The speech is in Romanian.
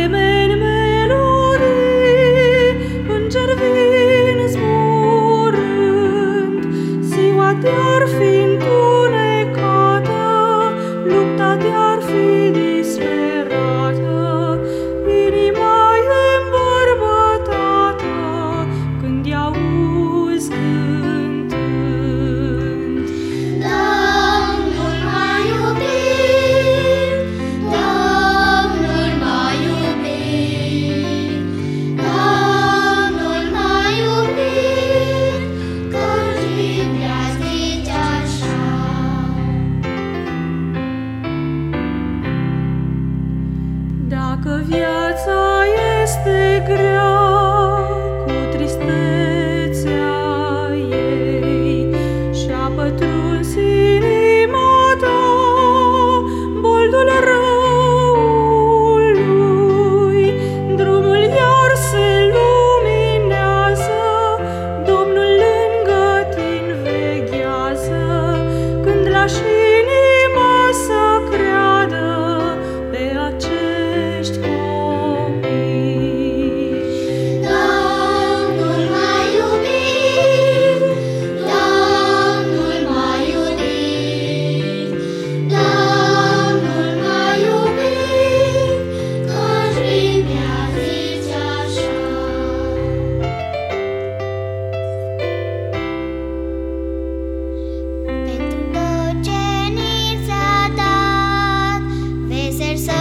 asemeni melodii, îngeri vin zburând. Ziua te-ar fi întunecată, lupta te-ar fi disperată, inima-i îmbărbătată când i-auzi cântând. Domnul m-a iubit, Domnul m-a iubit, Domnul m-a iubit, căci Biblia zice așa. Dacă viața este grea, cu tristețea ei, și-a pătruns inima ta boldul răului, drumul iar se luminează, Domnul lângă tine veghează, când lași inima să creadă pe acești copii. Domnul m-a iubit, Domnul m-a iubit, Domnul m-a iubit, căci Biblia zice așa. Pentru tot ce ni s-a dat, vesel să